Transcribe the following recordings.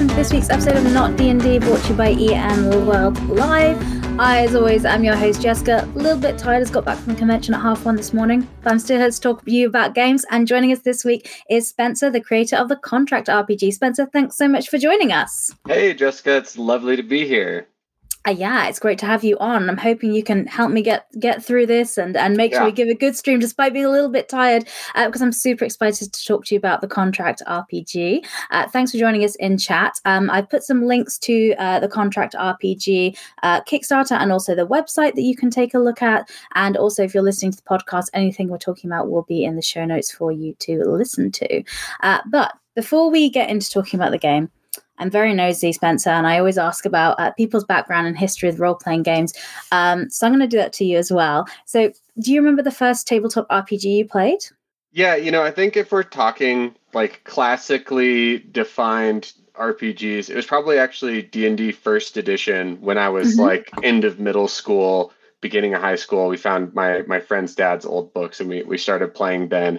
welcome to this week's episode of Not D&D, brought to you by EN World Live. I, as always, am your host, Jessica. A little bit tired, just got back from the convention at 1:30 this morning, but I'm still here to talk to you about games, and joining us this week is Spencer, the creator of the Contract RPG. Spencer, thanks so much for joining us. Hey, Jessica, it's lovely to be here. Yeah, it's great to have you on. I'm hoping you can help me get through this and make sure we give a good stream despite being a little bit tired, because I'm super excited to talk to you about the Contract RPG. Thanks for joining us in chat. I've put some links to the Contract RPG Kickstarter and also the website that you can take a look at. And also, if you're listening to the podcast, anything we're talking about will be in the show notes for you to listen to. But before we get into talking about the game, I'm very nosy, Spencer, and I always ask about people's background and history with role-playing games. So I'm going to do that to you as well. So do you remember the first tabletop RPG you played? Yeah, I think if we're talking like classically defined RPGs, it was probably actually D&D first edition when I was like end of middle school, beginning of high school. We found my friend's dad's old books and we started playing then.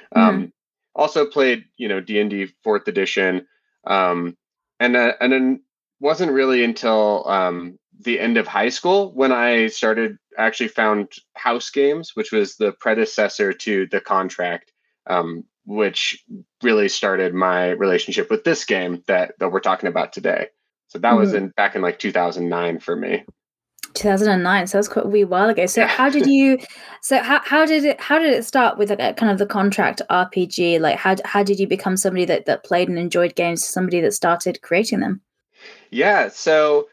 Also played, D&D fourth edition. And then wasn't really until the end of high school when I actually found House Games, which was the predecessor to The Contract, which really started my relationship with this game that we're talking about today. So that was back in like 2009 for me. 2009, so that was quite a wee while ago. So how did you? So how did it start with kind of the Contract RPG? Like how did you become somebody that played and enjoyed games to somebody that started creating them? Yeah, so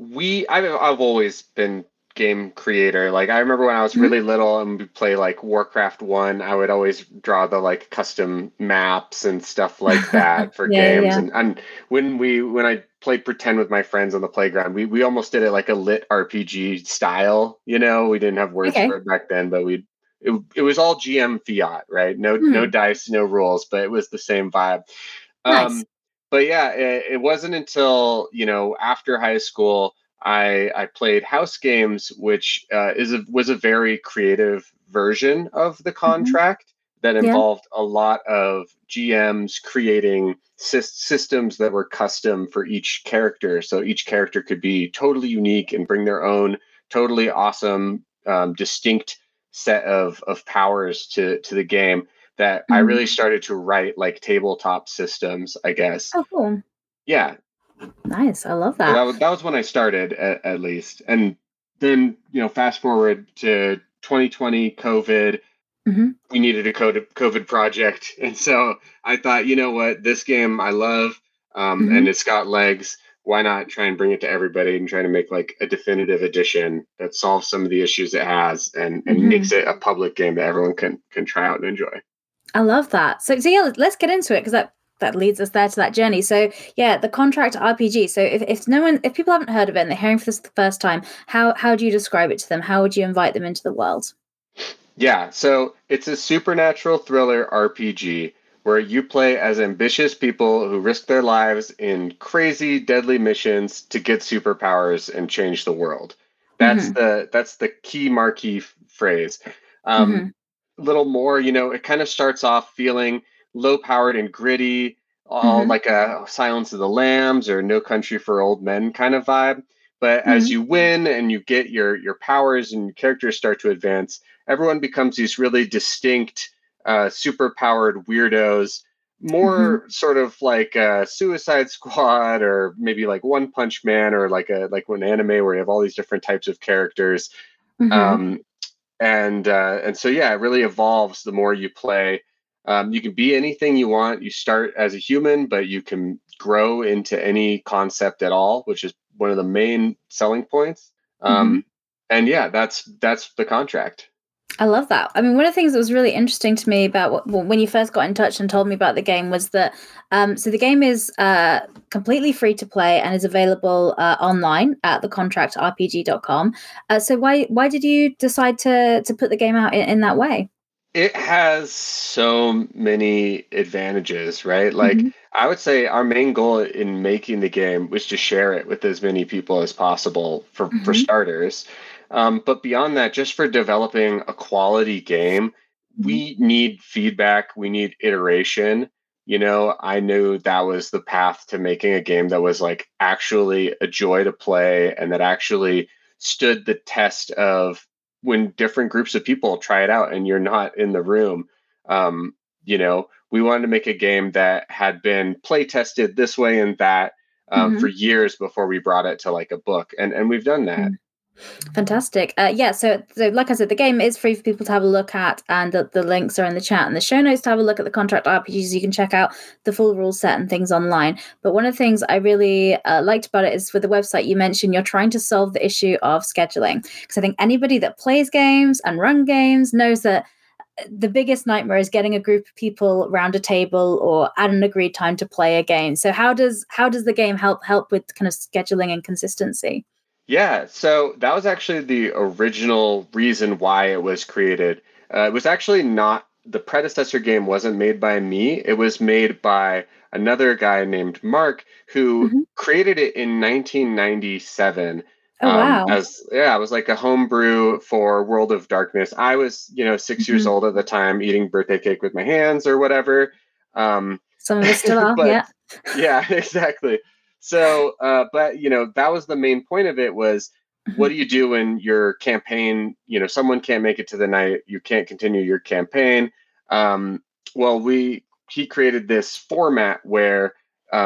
I've always been game creator. Like I remember when I was really little and we play like Warcraft 1, I would always draw the like custom maps and stuff like that for games. Yeah. And when I played pretend with my friends on the playground, we almost did it like a lit RPG style. We didn't have words for it back then, but it was all GM fiat, right? No dice, no rules, but it was the same vibe. Nice. But yeah, it wasn't until after high school I played House Games, which was a very creative version of the Contract that involved a lot of GMs creating systems that were custom for each character. So each character could be totally unique and bring their own totally awesome, distinct set of powers to the game. That I really started to write like tabletop systems, I guess. Oh, cool. Yeah. Nice. I love that. So that was when I started at least. And then, fast forward to 2020, COVID, we needed a COVID project. And so I thought, you know what, this game I love, and it's got legs. Why not try and bring it to everybody and try to make like a definitive edition that solves some of the issues it has and makes it a public game that everyone can try out and enjoy. I love that. So yeah, let's get into it, because that leads us there to that journey. So yeah, the Contract RPG. So if people haven't heard of it and they're hearing for this the first time, how do you describe it to them? How would you invite them into the world? Yeah, so it's a supernatural thriller RPG where you play as ambitious people who risk their lives in crazy, deadly missions to get superpowers and change the world. That's the key marquee phrase. Little more, it kind of starts off feeling low-powered and gritty, all like a Silence of the Lambs or No Country for Old Men kind of vibe. But as you win and you get your powers and your characters start to advance, everyone becomes these really distinct, super-powered weirdos, more sort of like a Suicide Squad or maybe like One Punch Man or like an anime where you have all these different types of characters. And so, yeah, it really evolves the more you play. You can be anything you want. You start as a human, but you can grow into any concept at all, which is one of the main selling points. And yeah, that's the Contract. I love that. I mean, one of the things that was really interesting to me about when you first got in touch and told me about the game was that so the game is completely free to play and is available online at thecontractrpg.com. So why did you decide to put the game out in that way? It has so many advantages, right? Like I would say our main goal in making the game was to share it with as many people as possible for starters. But beyond that, just for developing a quality game, we need feedback, we need iteration. I knew that was the path to making a game that was like actually a joy to play and that actually stood the test of when different groups of people try it out and you're not in the room. Um, we wanted to make a game that had been play tested this way and that for years before we brought it to like a book, and we've done that. Fantastic. Yeah, so like I said, the game is free for people to have a look at, and the links are in the chat and the show notes to have a look at the Contract RPGs. You can check out the full rule set and things online. But one of the things I really liked about it is with the website, you mentioned you're trying to solve the issue of scheduling. Because I think anybody that plays games and run games knows that the biggest nightmare is getting a group of people around a table or at an agreed time to play a game. So how does the game help with kind of scheduling and consistency? Yeah, so that was actually the original reason why it was created. It was actually not the predecessor game wasn't made by me. It was made by another guy named Mark who created it in 1997. Oh wow. It was like a homebrew for World of Darkness. I was, 6 years old at the time, eating birthday cake with my hands or whatever. Some of us still are, yeah. Yeah, exactly. So, but that was the main point of it was, what do you do when your campaign, someone can't make it to the night, you can't continue your campaign? Well, he created this format where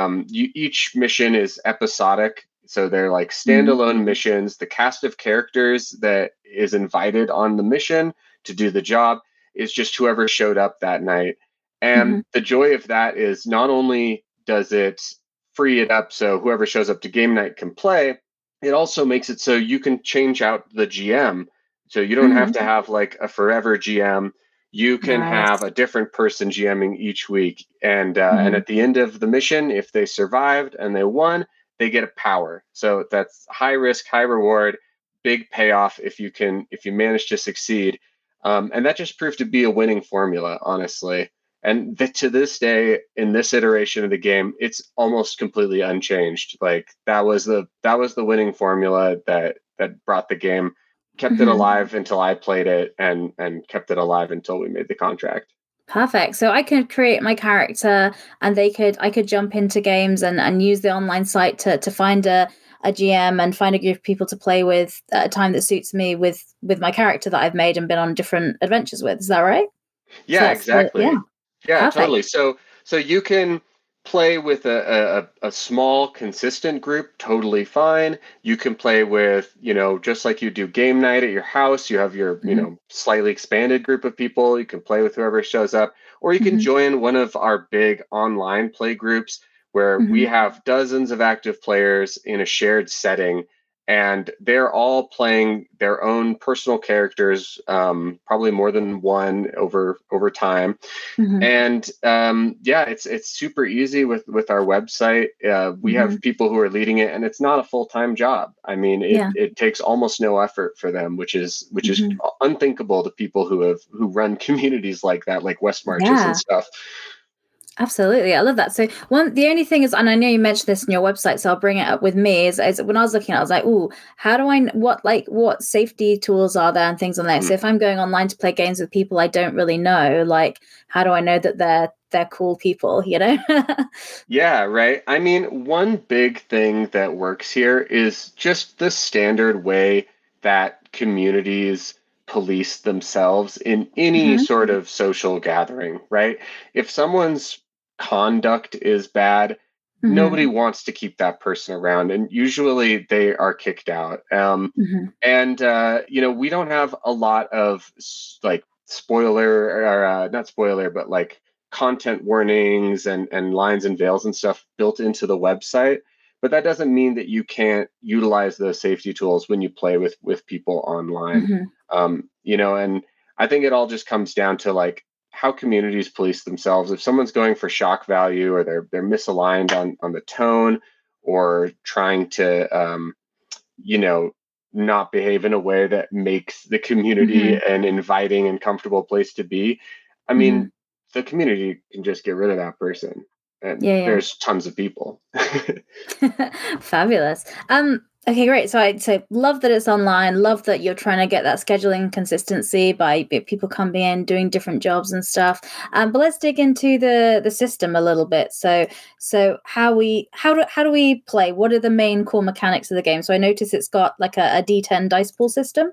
each mission is episodic. So they're like standalone missions. The cast of characters that is invited on the mission to do the job is just whoever showed up that night. And the joy of that is not only does it free it up so whoever shows up to game night can play, it also makes it so you can change out the GM. So you don't have to have like a forever GM. You can have a different person GMing each week. And at the end of the mission, if they survived and they won, they get a power. So that's high risk, high reward, big payoff if you manage to succeed. And that just proved to be a winning formula, honestly. And to this day, in this iteration of the game, it's almost completely unchanged. Like that was the winning formula that brought the game, kept it alive until I played it, and kept it alive until we made the contract. Perfect. So I could create my character, and I could jump into games and use the online site to find a GM and find a group of people to play with at a time that suits me with my character that I've made and been on different adventures with. Is that right? Yeah, exactly. Yeah, Perfect. totally. So you can play with a small, consistent group, totally fine. You can play with, just like you do game night at your house, you have your, slightly expanded group of people. You can play with whoever shows up, or you can join one of our big online play groups where we have dozens of active players in a shared setting. And they're all playing their own personal characters, probably more than one over time. And it's super easy with our website. We have people who are leading it, and it's not a full-time job. I mean, it takes almost no effort for them, which is unthinkable to people who run communities like that, like West Marches and stuff. Absolutely. I love that. So the only thing is, and I know you mentioned this in your website, so I'll bring it up with me, is when I was looking at it, I was like, oh, how do I, what safety tools are there and things on there? So if I'm going online to play games with people I don't really know, like, how do I know that they're cool people, Yeah, right. I mean, one big thing that works here is just the standard way that communities police themselves in any sort of social gathering, right? If someone's conduct is bad, nobody wants to keep that person around, and usually they are kicked out. And we don't have a lot of like spoiler or not spoiler, but like content warnings and lines and veils and stuff built into the website. But that doesn't mean that you can't utilize those safety tools when you play with people online. And I think it all just comes down to like how communities police themselves. If someone's going for shock value, or they're misaligned on the tone, or trying to not behave in a way that makes the community an inviting and comfortable place to be, I mean, the community can just get rid of that person. And there's tons of people. Fabulous. Okay, great. So I love that it's online. Love that you're trying to get that scheduling consistency by people coming in, doing different jobs and stuff. But let's dig into the system a little bit. So how do we play? What are the main core mechanics of the game? So I notice it's got like a D10 dice pool system.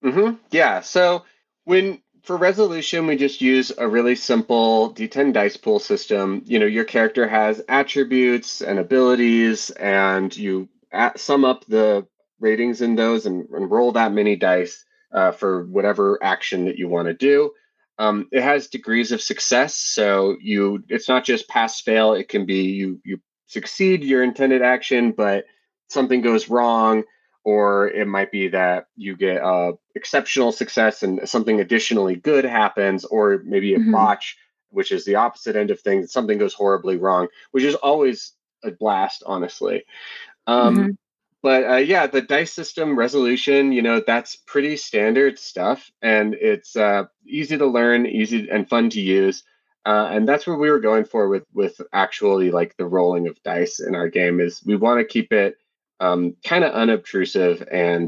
Yeah. So when for resolution, we just use a really simple D10 dice pool system. Your character has attributes and abilities, and you sum up the ratings in those and roll that many dice for whatever action that you want to do. It has degrees of success, so it's not just pass fail. It can be you succeed your intended action, but something goes wrong, or it might be that you get exceptional success and something additionally good happens, or maybe a Mm-hmm. botch, which is the opposite end of things. Something goes horribly wrong, which is always a blast, honestly. Um, Mm-hmm. but yeah, the dice system resolution, that's pretty standard stuff, and it's easy to learn, easy and fun to use. And that's what we were going for with actually like the rolling of dice in our game. Is we want to keep it kind of unobtrusive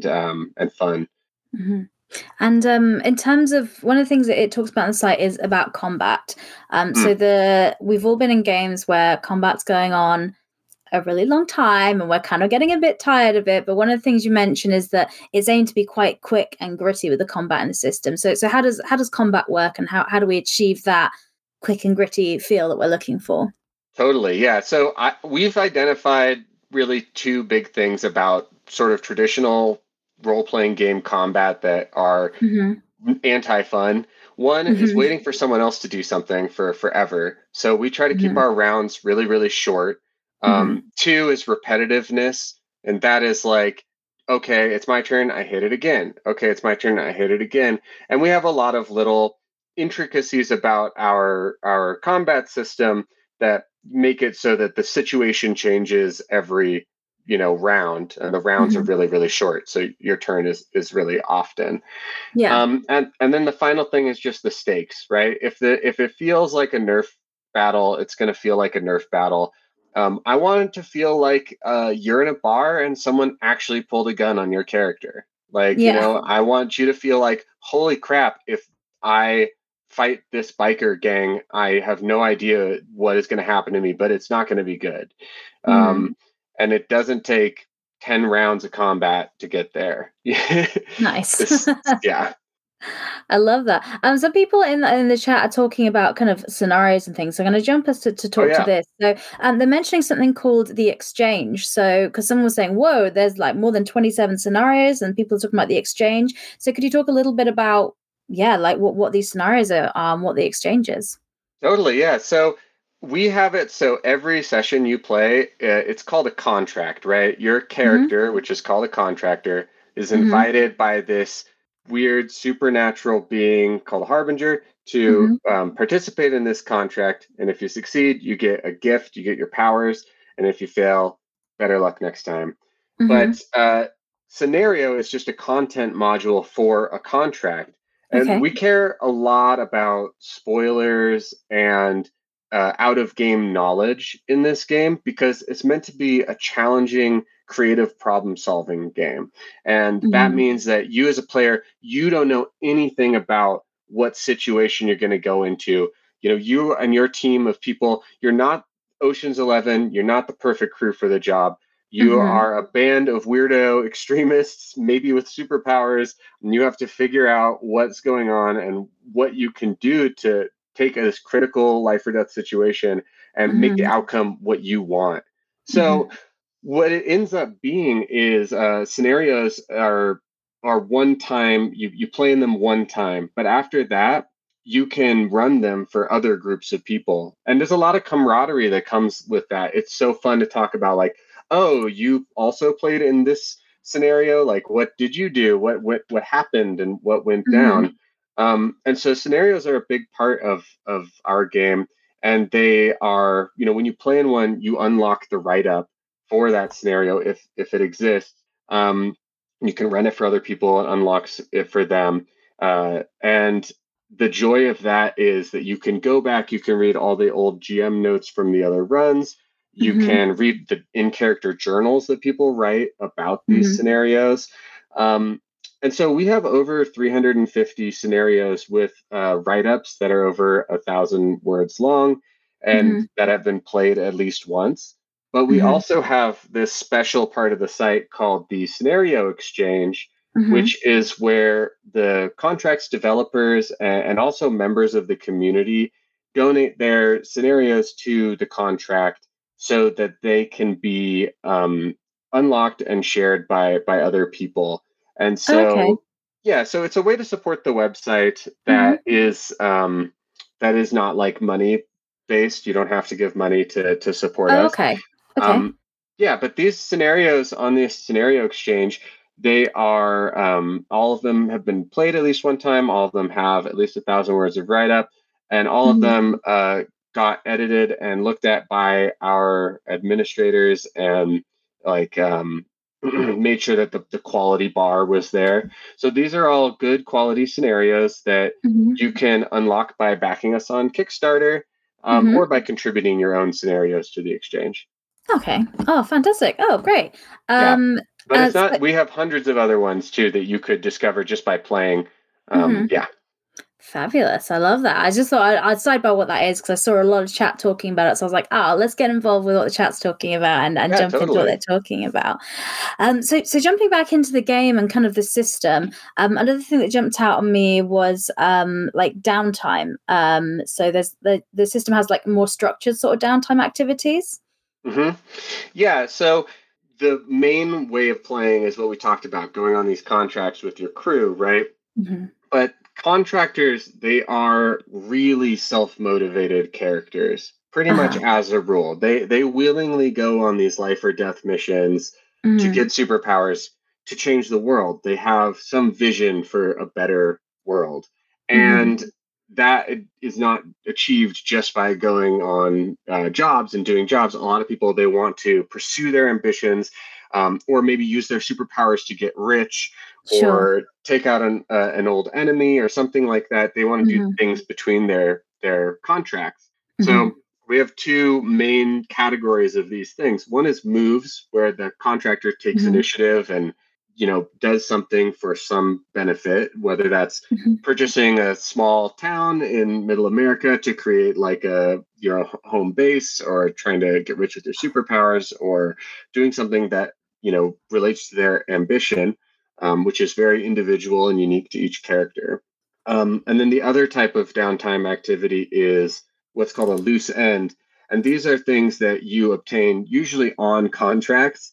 and fun. Mm-hmm. And in terms of one of the things that it talks about on the site is about combat. So Mm. we've all been in games where combat's going on a really long time and we're kind of getting a bit tired of it. But one of the things you mentioned is that it's aimed to be quite quick and gritty with the combat in the system. So how does combat work, and how do we achieve that quick and gritty feel that we're looking for? Totally, yeah. So we've identified really two big things about sort of traditional role-playing game combat that are Mm-hmm. anti-fun. One is Mm-hmm. waiting for someone else to do something for forever. So we try to keep Mm-hmm. our rounds really, really short. Mm-hmm. Two is repetitiveness, and that is like, okay, it's my turn, I hit it again. Okay, it's my turn, I hit it again. And we have a lot of little intricacies about our combat system that make it so that the situation changes every round, and the rounds are Mm-hmm. really, really short. So your turn is really often. Yeah. And then the final thing is just the stakes, right? If it feels like a Nerf battle, it's going to feel like a Nerf battle. I want it to feel like you're in a bar and someone actually pulled a gun on your character. Like, Yeah. I want you to feel like, holy crap, if I fight this biker gang, I have no idea what is going to happen to me, but it's not going to be good. Mm-hmm. Um, and it doesn't take 10 rounds of combat to get there. Nice. This, yeah. I love that. Some people in the chat are talking about kind of scenarios and things. So I'm going to jump us to Oh talk to yeah. this. So they're mentioning something called the exchange. So because someone was saying, "Whoa, there's like more than 27 scenarios," and people are talking about the exchange. So could you talk a little bit about like what these scenarios are, what the exchange is? Totally, yeah. So we have it so every session you play, it's called a contract, right? Your Mm-hmm. character, which is called a contractor, is Mm-hmm. invited by this weird supernatural being called a harbinger to Mm-hmm. participate in this contract. And if you succeed, you get a gift, you get your powers. And if you fail, better luck next time. Mm-hmm. But scenario is just a content module for a contract. And Okay. we care a lot about spoilers and out of game knowledge in this game because it's meant to be a challenging, creative problem solving game. And that Mm-hmm. means that you, as a player, you don't know anything about what situation you're going to go into. You and your team of people, you're not Ocean's 11, you're not the perfect crew for the job. You Mm-hmm. are a band of weirdo extremists, maybe with superpowers, and you have to figure out what's going on and what you can do to take this critical life or death situation and make the Mm-hmm. outcome what you want. Mm-hmm. So what it ends up being is scenarios are one time, you play in them one time, but after that you can run them for other groups of people, and there's a lot of camaraderie that comes with that. It's so fun to talk about, like, oh, you also played in this scenario, like what did you do, what happened and what went Mm-hmm. down. And so scenarios are a big part of our game, and they are, when you play in one, you unlock the write up for that scenario if it exists. You can run it for other people and unlocks it for them. And the joy of that is that you can go back, you can read all the old GM notes from the other runs, You can read the in-character journals that people write about these scenarios. And so we have over 350 scenarios with write-ups that are over 1,000 words long and that have been played at least once. But we also have this special part of the site called the Scenario Exchange, which is where the contracts developers and also members of the community donate their scenarios to the contract so that they can be unlocked and shared by other people. And Okay. so, yeah, so it's a way to support the website that is not like money based. You don't have to give money to support Oh, us. okay. Okay. Yeah, but these scenarios on this Scenario Exchange, they are all of them have been played at least one time. All of them have at least 1,000 words of write up, and all of them got edited and looked at by our administrators and like made sure that the quality bar was there. So these are all good quality scenarios that you can unlock by backing us on Kickstarter or by contributing your own scenarios to the exchange. Okay. Oh, fantastic. Oh, great. Yeah. But it's So, not, we have hundreds of other ones too that you could discover just by playing. Yeah. fabulous. I love that. I just thought I'd sidebar what that is because I saw a lot of chat talking about it. So I was like, let's get involved with what the chat's talking about and Yeah, jump into what totally. they're talking about. So jumping back into the game and kind of the system, another thing that jumped out on me was like downtime. So there's the system has like more structured sort of downtime activities. Yeah. So the main way of playing is what we talked about, going on these contracts with your crew, right? But contractors, they are really self-motivated characters, pretty much as a rule. They willingly go on these life or death missions to get superpowers to change the world. They have some vision for a better world. And that is not achieved just by going on jobs and doing jobs. A lot of people, they want to pursue their ambitions or maybe use their superpowers to get rich Sure. or take out an old enemy or something like that. They want to do things between their contracts. So we have two main categories of these things. One is moves, where the contractor takes initiative and does something for some benefit, whether that's purchasing a small town in middle America to create like your home base, or trying to get rich with their superpowers, or doing something that relates to their ambition, which is very individual and unique to each character. And then the other type of downtime activity is what's called a loose end. And these are things that you obtain usually on contracts.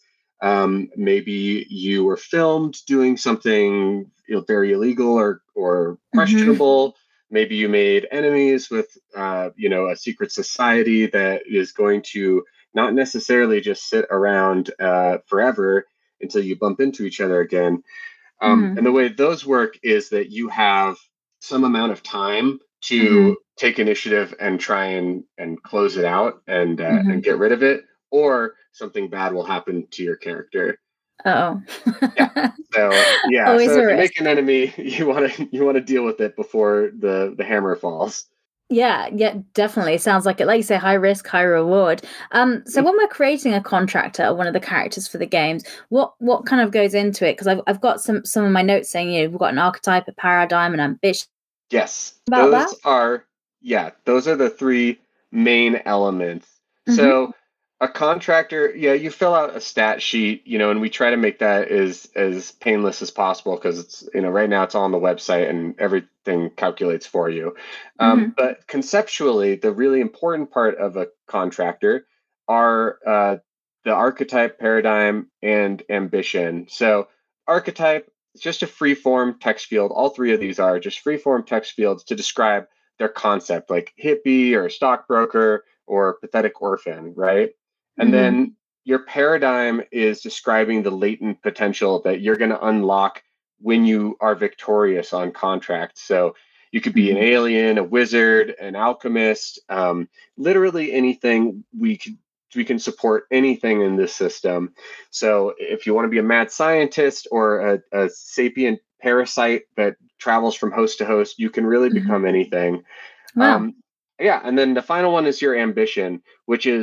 Maybe you were filmed doing something very illegal or questionable. Maybe you made enemies with a secret society that is going to not necessarily just sit around forever until you bump into each other again. And the way those work is that you have some amount of time to take initiative and try and close it out and get rid of it, or something bad will happen to your character. Oh. Yeah. So Always so a if you risk. make an enemy, you want to deal with it before the hammer falls. Yeah, definitely. Sounds like it. Like you say, high risk, high reward. So when we're creating a contractor or one of the characters for the games, what kind of goes into it? Because I've got some of my notes saying, we've got an archetype, a paradigm, an ambition. Yes, About that. those are the three main elements. So a contractor, you fill out a stat sheet, and we try to make that as painless as possible, because it's right now it's all on the website and everything calculates for you. But conceptually, the really important part of a contractor are the archetype, paradigm, and ambition. So archetype, it's just a free form text field. All three of these are just free form text fields to describe their concept, like hippie or stockbroker or pathetic orphan, right? And then your paradigm is describing the latent potential that you're going to unlock when you are victorious on contract. So you could be an alien, a wizard, an alchemist, literally anything. We can support anything in this system. So if you want to be a mad scientist or a sapient parasite that travels from host to host, you can really become anything. Wow. And then the final one is your ambition, which is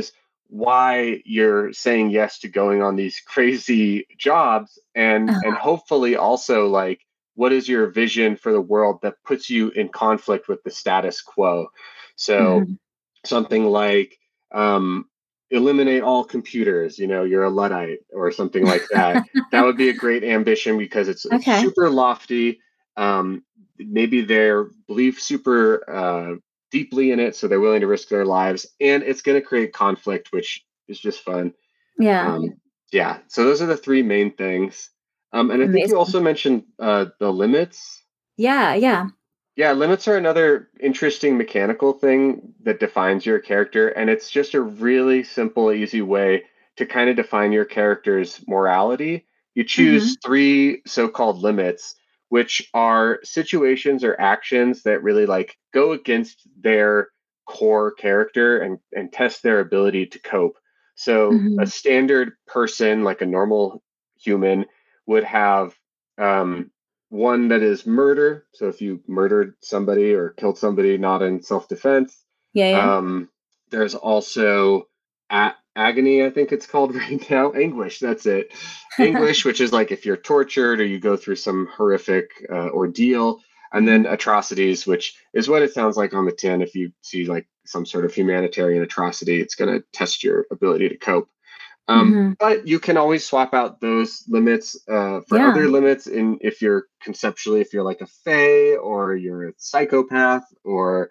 why you're saying yes to going on these crazy jobs, and hopefully also like what is your vision for the world that puts you in conflict with the status quo. So Mhm. something like um, eliminate all computers, you're a Luddite or something like that. That would be a great ambition because it's Okay. super lofty. Maybe they believe super deeply in it, so they're willing to risk their lives, and it's going to create conflict, which is just fun. Yeah. um, yeah, so those are the three main things. And I think you Amazing. also mentioned the limits. Yeah. Yeah. Yeah, limits are another interesting mechanical thing that defines your character, and it's just a really simple, easy way to kind of define your character's morality. You choose Hmm. three so-called limits, which are situations or actions that really like go against their core character and test their ability to cope. So a Hmm. standard person, like a normal human, would have um, one that is murder. So if you murdered somebody or killed somebody not in self-defense. Yeah. Yeah. Um, there's also agony, I think it's called right now. Anguish, that's it. Anguish, which is like if you're tortured or you go through some horrific ordeal. And then Hmm. atrocities, which is what it sounds like on the tin. If you see like some sort of humanitarian atrocity, it's going to test your ability to cope. Hmm. But you can always swap out those limits for Yeah. other limits. In if you're conceptually, if you're like a fae or you're a psychopath or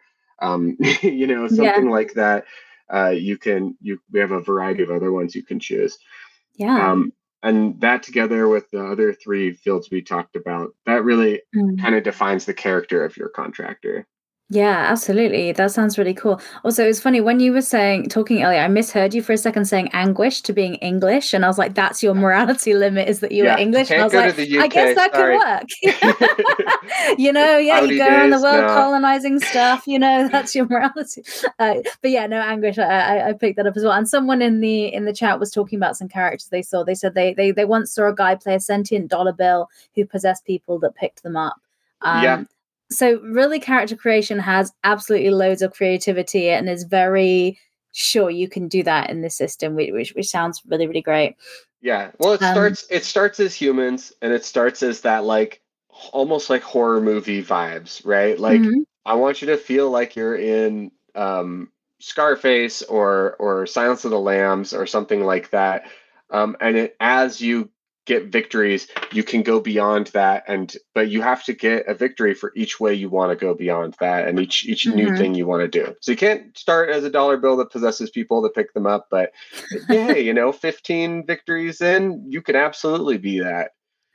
Yeah. something like that, we have a variety of other ones you can choose. Yeah. Um, and that together with the other three fields we talked about, that really Mm. kind of defines the character of your contractor. Yeah, absolutely. That sounds really cool. Also, it was funny when you were talking earlier, I misheard you for a second saying anguish to being English. And I was like, that's your morality limit is that you were Yeah, English. And I can't was go to like, the I guess UK. that could Sorry. work. Yeah, you Cloudy go around the days. world No. colonizing stuff, that's your morality. But yeah, no, anguish. I picked that up as well. And someone in the chat was talking about some characters they saw. They said they once saw a guy play a sentient dollar bill who possessed people that picked them up. Yeah. So really character creation has absolutely loads of creativity and is very sure you can do that in this system, which sounds really, really great. Yeah. Well, it Um, starts as humans and it starts as that like almost like horror movie vibes, right? Like mhm. I want you to feel like you're in Scarface or Silence of the Lambs or something like that. As you get victories, you can go beyond that, but you have to get a victory for each way you want to go beyond that and each new Mhm. thing you want to do. So you can't start as a dollar bill that possesses people to pick them up, but hey, 15 victories in, you can absolutely be that.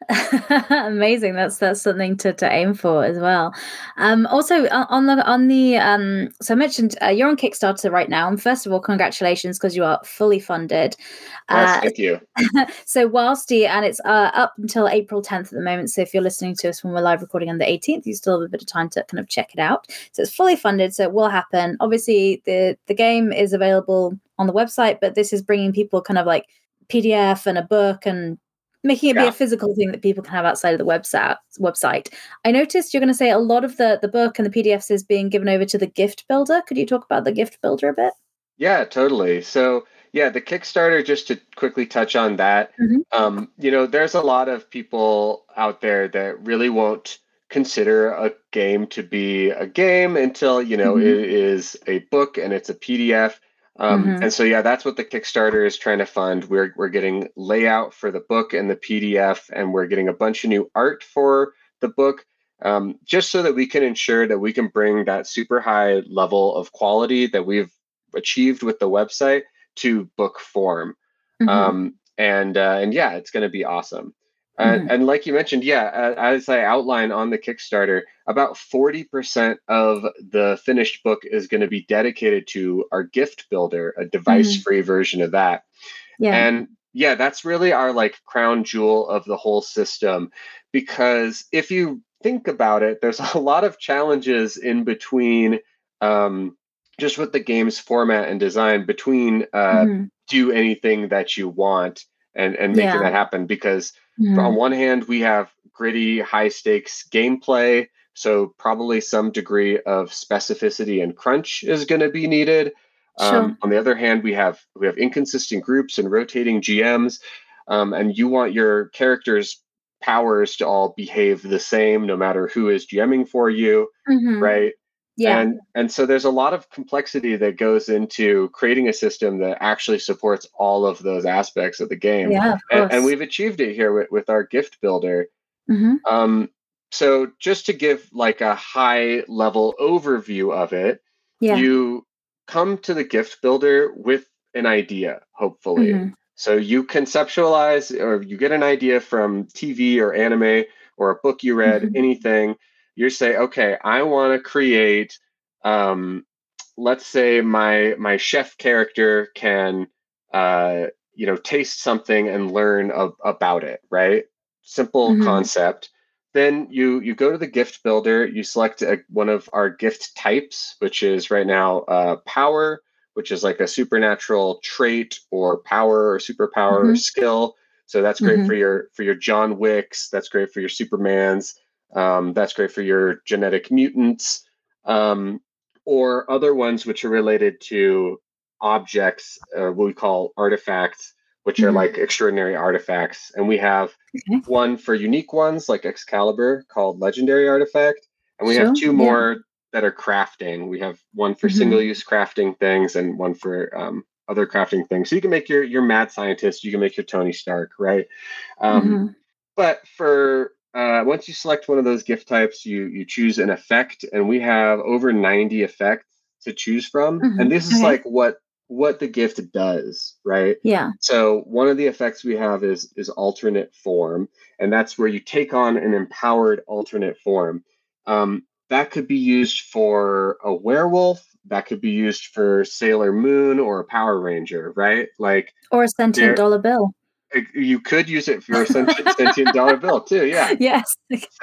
Amazing. That's something to aim for as well. Also on the so I mentioned you're on Kickstarter right now. And first of all, congratulations because you are fully funded. Yes, Uh, thank you. so and it's up until April 10th at the moment. So if you're listening to us when we're live recording on the 18th, you still have a bit of time to kind of check it out. So it's fully funded, so it will happen. Obviously, the game is available on the website, but this is bringing people kind of like PDF and a book and making it be a Yeah. physical thing that people can have outside of the website. I noticed you're going to say a lot of the book and the PDFs is being given over to the gift builder. Could you talk about the gift builder a bit? Yeah, totally. So, yeah, the Kickstarter, just to quickly touch on that, Hmm. there's a lot of people out there that really won't consider a game to be a game until, it Hmm. is a book and it's a PDF. Hmm. And so, yeah, that's what the Kickstarter is trying to fund. We're getting layout for the book and the PDF, and we're getting a bunch of new art for the book, just so that we can ensure that we can bring that super high level of quality that we've achieved with the website to book form. Hmm. And yeah, it's going to be awesome. Hmm. And like you mentioned, yeah, as I outline on the Kickstarter, about 40% of the finished book is going to be dedicated to our gift builder, a Hmm. device-free version of that. Yeah. And yeah, that's really our like crown jewel of the whole system, because if you think about it, there's a lot of challenges in between, um, just with the game's format and design between Hmm. do anything that you want and making Yeah. that happen. Because on Hmm. one hand, we have gritty, high stakes gameplay, so probably some degree of specificity and crunch is going to be needed. Sure. On the other hand, we have inconsistent groups and rotating GMs, and you want your characters' powers to all behave the same no matter who is GMing for you, Mm-hmm. right? Yeah. And so there's a lot of complexity that goes into creating a system that actually supports all of those aspects of the game. Yeah, of And course. we've achieved it here with our gift builder. Mm-hmm. Um, so just to give like a high level overview of it, Yeah. you come to the gift builder with an idea, hopefully. Mm-hmm. So you conceptualize or you get an idea from TV or anime or a book you read, Mm-hmm. anything. You say, okay, I want to create, let's say my chef character can, taste something and learn about it, right? Simple Mm-hmm. concept. Then you go to the gift builder. You select one of our gift types, which is right now power, which is like a supernatural trait or power or superpower or Mm-hmm. skill. So that's great Mm-hmm. for your John Wicks. That's great for your Supermans. That's great for your genetic mutants, or other ones which are related to objects, what we call artifacts, which are Mm-hmm. like extraordinary artifacts. And we have Okay. one for unique ones like Excalibur called Legendary Artifact, and we have Sure. two Yeah. more that are crafting. We have one for Mm-hmm. single-use crafting things and one for other crafting things. So you can make your mad scientist, you can make your Tony Stark, right? Um, Mm-hmm. but for once you select one of those gift types, you choose an effect, and we have over 90 effects to choose from. Mm-hmm. And this is Okay. like what the gift does, right? Yeah. So one of the effects we have is alternate form, and that's where you take on an empowered alternate form. That could be used for a werewolf. That could be used for Sailor Moon or a Power Ranger, right? Like Or a sentient there, dollar bill. you could use it for a sentient dollar bill too. Yeah. Yes.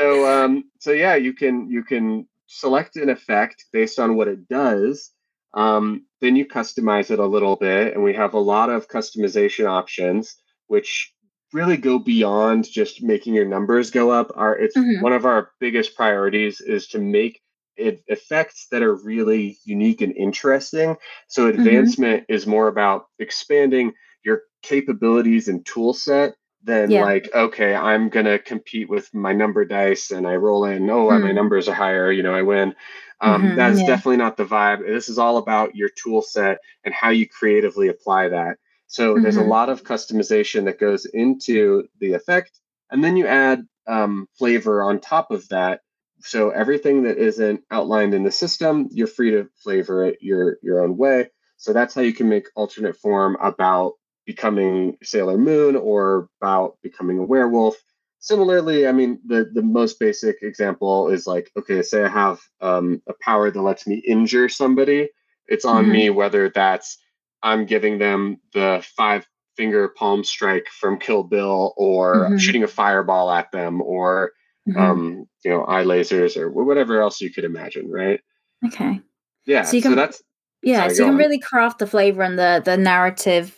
So yeah, you can select an effect based on what it does. Then you customize it a little bit, and we have a lot of customization options, which really go beyond just making your numbers go up. It's Mm-hmm. one of our biggest priorities is to make it effects that are really unique and interesting. So Mm-hmm. advancement is more about expanding your capabilities and tool set than Yeah. like, okay, I'm gonna compete with my number dice and I roll in, oh, my Mm. numbers are higher, I win. Mm-hmm. That's Yeah. definitely not the vibe. This is all about your tool set and how you creatively apply that. So there's a Mm-hmm. lot of customization that goes into the effect, and then you add flavor on top of that. So everything that isn't outlined in the system, you're free to flavor it your own way. So that's how you can make alternate form about becoming Sailor Moon or about becoming a werewolf. Similarly, I mean, the most basic example is like, okay, say I have a power that lets me injure somebody. It's on Mm-hmm. me whether that's I'm giving them the five-finger palm strike from Kill Bill or Mm-hmm. shooting a fireball at them or Mm-hmm. eye lasers or whatever else you could imagine, right? Okay. Yeah, So you so can, that's yeah, sorry, so you go can on. really craft the flavor and the narrative,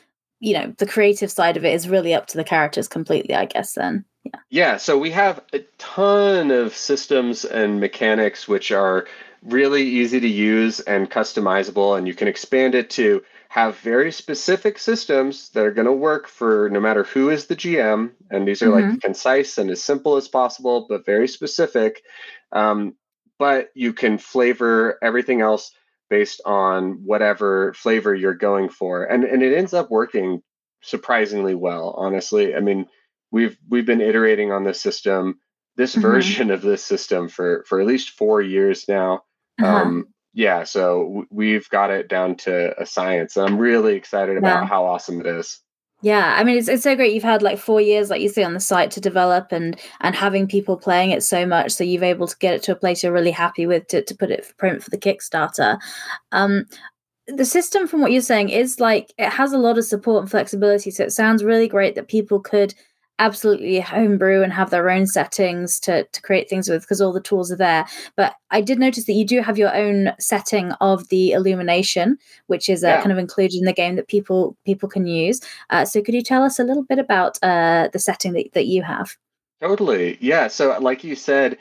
the creative side of it is really up to the characters completely, I guess then. Yeah. Yeah, so we have a ton of systems and mechanics which are really easy to use and customizable, and you can expand it to have very specific systems that are going to work for no matter who is the GM. And these are like Mm-hmm. concise and as simple as possible, but very specific. Um, but you can flavor everything else based on whatever flavor you're going for. And it ends up working surprisingly well, honestly. I mean, we've been iterating on this system, this Mm-hmm. version of this system for at least 4 years now. Uh-huh. Yeah, so we've got it down to a science. And I'm really excited Yeah. about how awesome it is. Yeah, I mean it's so great. You've had like 4 years, like you say, on the site to develop and having people playing it so much, so you've able to get it to a place you're really happy with to put it for print for the Kickstarter. Um, the system, from what you're saying, is like it has a lot of support and flexibility. So it sounds really great that people could absolutely homebrew and have their own settings to create things with because all the tools are there. But I did notice that you do have your own setting of the illumination, which is Yeah, kind of included in the game that people can use. So could you tell us a little bit about the setting that you have? totally. Yeah. So, like you said,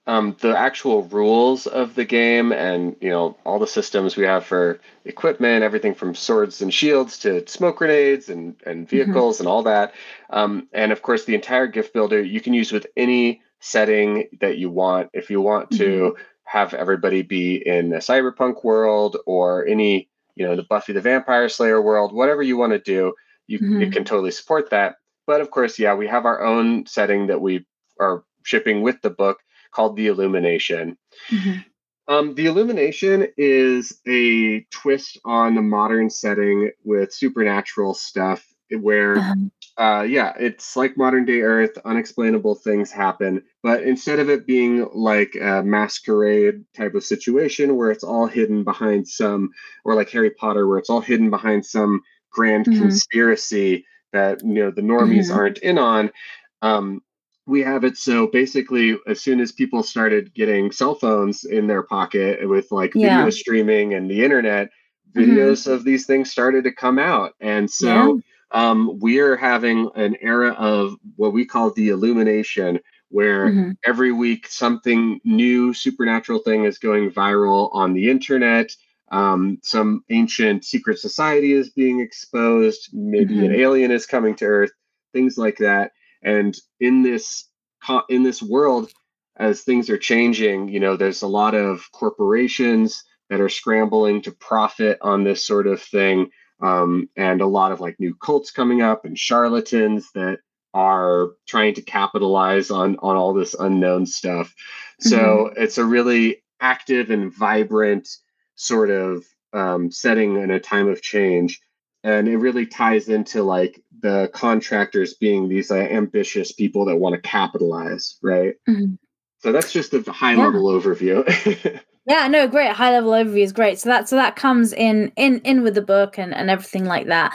the actual rules of the game and, all the systems we have for equipment, everything from swords and shields to smoke grenades and vehicles and all that. And of course, the entire gift builder you can use with any setting that you want. If you want to have everybody be in a cyberpunk world or any, the Buffy the Vampire Slayer world, whatever you want to do, it can totally support that. But of course, yeah, we have our own setting that we are shipping with the book called The Illumination. The Illumination is a twist on the modern setting with supernatural stuff where, it's like modern day Earth, unexplainable things happen. But instead of it being like a masquerade type of situation where it's all hidden behind or like Harry Potter, where it's all hidden behind some grand conspiracy that, the normies aren't in on, we have it so basically as soon as people started getting cell phones in their pocket with like video streaming and the internet, videos of these things started to come out. And so we are having an era of what we call the Illumination, where every week something new supernatural thing is going viral on the internet. Some ancient secret society is being exposed. Maybe an alien is coming to Earth, things like that. And in this world, as things are changing, there's a lot of corporations that are scrambling to profit on this sort of thing, and a lot of like new cults coming up and charlatans that are trying to capitalize on all this unknown stuff. So it's a really active and vibrant sort of setting in a time of change. And it really ties into like the contractors being these ambitious people that want to capitalize, right? So that's just a high level overview. Yeah, no, great. High level overview is great. So that comes in with the book and everything like that.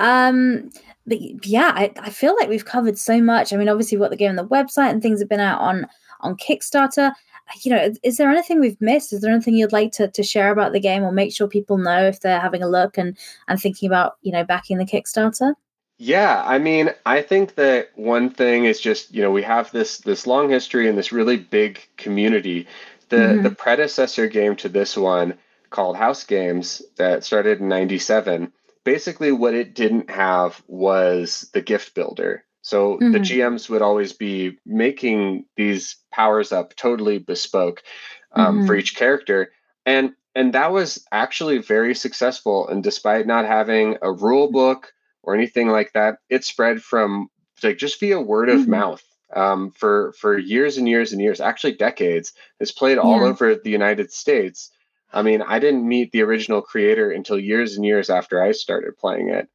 But yeah, I feel like we've covered so much. I mean, obviously we've got the game on the website and things have been out on Kickstarter. Is there anything we've missed? Is there anything you'd like to share about the game or make sure people know if they're having a look and thinking about, backing the Kickstarter? Yeah, I mean, I think that one thing is just, we have this long history and this really big community. The predecessor game to this one, called House Games, that started in 97, basically what it didn't have was the gift builder. So the GMs would always be making these powers up totally bespoke for each character. And that was actually very successful. And despite not having a rule book or anything like that, it spread from like just via word of mouth for years and years and years, actually decades. It's played all over the United States. I mean, I didn't meet the original creator until years and years after I started playing it.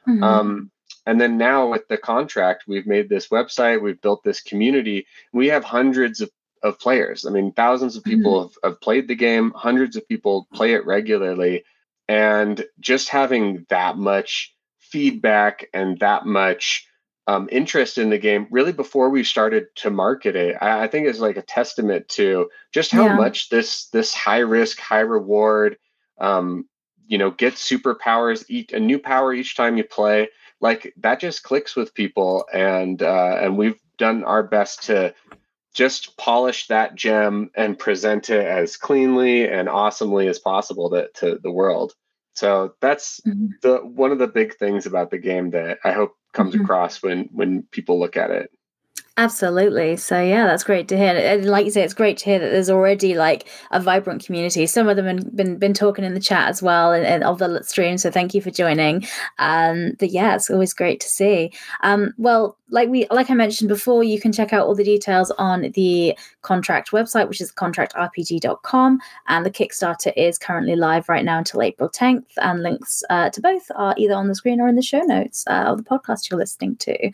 And then now with the contract, we've made this website, we've built this community. We have hundreds of players. I mean, thousands of people have played the game, hundreds of people play it regularly. And just having that much feedback and that much interest in the game really before we started to market it, I think is like a testament to just how much this high risk, high reward, get superpowers, a new power each time you play. Like that just clicks with people, and we've done our best to just polish that gem and present it as cleanly and awesomely as possible to the world. So that's one of the big things about the game that I hope comes across when people look at it. Absolutely. So yeah, that's great to hear. And like you say, it's great to hear that there's already like a vibrant community. Some of them have been talking in the chat as well and of the stream. So thank you for joining. But yeah, it's always great to see. Well, like I mentioned before, you can check out all the details on the contract website, which is contractrpg.com, and the Kickstarter is currently live right now until April 10th, and links to both are either on the screen or in the show notes of the podcast you're listening to.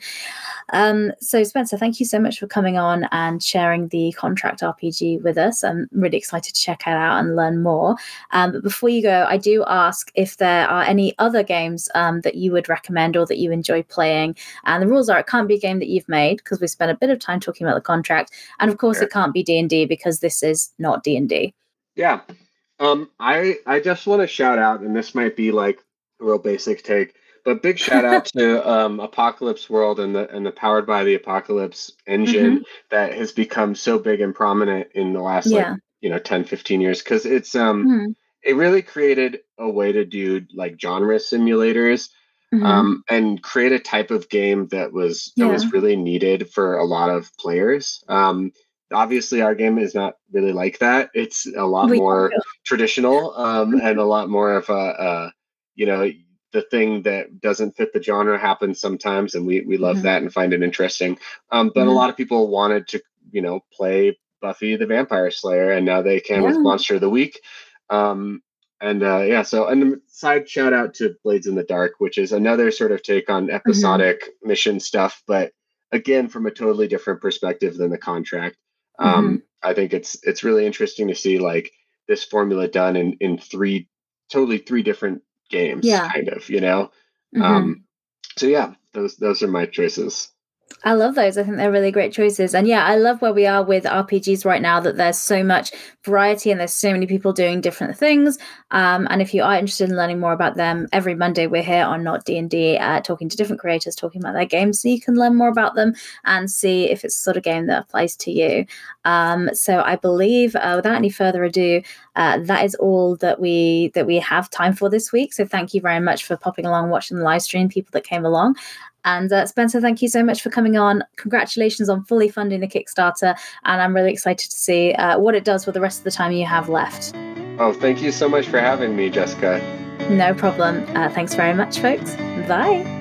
So Spencer, thank you so much for coming on and sharing the Contract RPG with us. I'm really excited to check it out and learn more. But before you go, I do ask if there are any other games that you would recommend or that you enjoy playing. And the rules are it can't be a game that you've made, because we spent a bit of time talking about the contract. And of course, It can't be D&D, because this is not D&D. Yeah. I just want to shout out, and this might be like a real basic take, But big shout out to Apocalypse World and the Powered by the Apocalypse engine that has become so big and prominent in the last 10, 15 years, because it's it really created a way to do like genre simulators and create a type of game that was really needed for a lot of players. Obviously, our game is not really like that. It's a lot more traditional and a lot more of a the thing that doesn't fit the genre happens sometimes, and we love that and find it interesting. But a lot of people wanted to play Buffy the Vampire Slayer, and now they can with Monster of the Week. And a side shout out to Blades in the Dark, which is another sort of take on episodic mission stuff, but again from a totally different perspective than the contract. I think it's really interesting to see like this formula done in three different games, kind of, So yeah, those are my choices. I love those. I think they're really great choices. And I love where we are with RPGs right now, that there's so much variety and there's so many people doing different things. And if you are interested in learning more about them, every Monday we're here on Not D&D talking to different creators, talking about their games, so you can learn more about them and see if it's the sort of game that applies to you. So I believe without any further ado, that is all that we have time for this week. So thank you very much for popping along, watching the live stream, people that came along. And Spencer, thank you so much for coming on. Congratulations on fully funding the Kickstarter. And I'm really excited to see what it does with the rest of the time you have left. Oh, thank you so much for having me, Jessica. No problem. Thanks very much, folks. Bye.